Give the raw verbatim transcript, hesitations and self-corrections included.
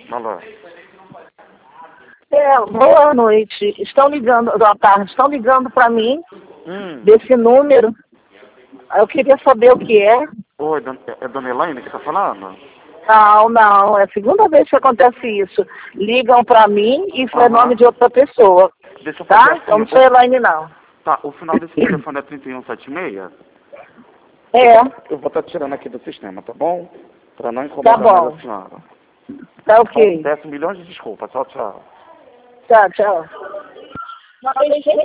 Alô. É, boa noite. Estão ligando, boa tarde, estão ligando para mim, Hum. desse número. Eu queria saber o que é. Oi, don- é Dona Elaine que está falando? Não, não, é a segunda vez que acontece isso. Ligam para mim e foi Aham. nome de outra pessoa. Deixa eu Tá? fazer Eu não assim. sou Elaine, não. Tá, o final desse telefone é trinta e um setenta e seis? É, Eu vou estar tirando aqui do sistema, tá bom? Para não tá incomodar mais bom. a senhora. Tá ok. Peço milhões de desculpas. Tchau, tchau. Tá, tchau.